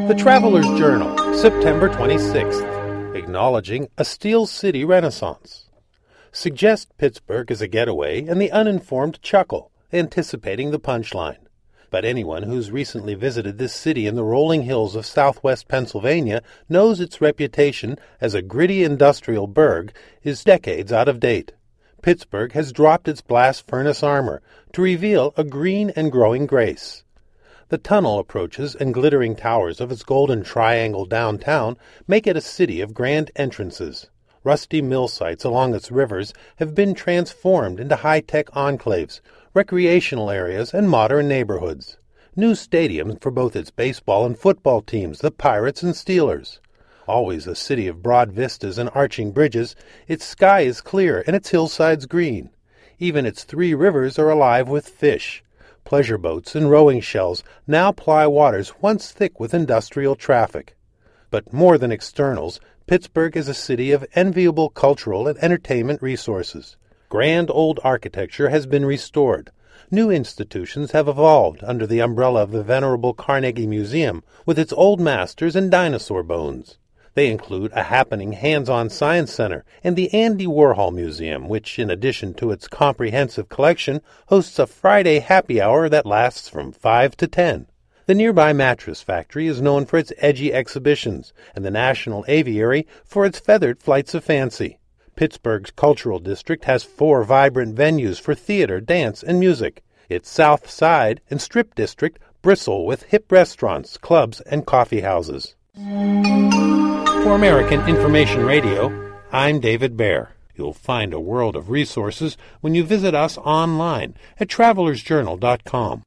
The Traveler's Journal, September 26th, acknowledging a Steel City Renaissance. Suggest Pittsburgh as a getaway, and the uninformed chuckle, anticipating the punchline. But anyone who's recently visited this city in the rolling hills of southwest Pennsylvania knows its reputation as a gritty industrial burg is decades out of date. Pittsburgh has dropped its blast furnace armor to reveal a green and growing grace. The tunnel approaches and glittering towers of its golden triangle downtown make it a city of grand entrances. Rusty mill sites along its rivers have been transformed into high-tech enclaves, recreational areas, and modern neighborhoods. New stadiums for both its baseball and football teams, the Pirates and Steelers. Always a city of broad vistas and arching bridges, its sky is clear and its hillsides green. Even its 3 rivers are alive with fish. Pleasure boats and rowing shells now ply waters once thick with industrial traffic. But more than externals, Pittsburgh is a city of enviable cultural and entertainment resources. Grand old architecture has been restored. New institutions have evolved under the umbrella of the venerable Carnegie Museum with its old masters and dinosaur bones. They include a happening hands-on science center and the Andy Warhol Museum, which, in addition to its comprehensive collection, hosts a Friday happy hour that lasts from 5 to 10. The nearby mattress factory is known for its edgy exhibitions, and the National Aviary for its feathered flights of fancy. Pittsburgh's cultural district has 4 vibrant venues for theater, dance, and music. Its South Side and Strip District bristle with hip restaurants, clubs, and coffee houses. For American Information Radio, I'm David Baer. You'll find a world of resources when you visit us online at travelersjournal.com.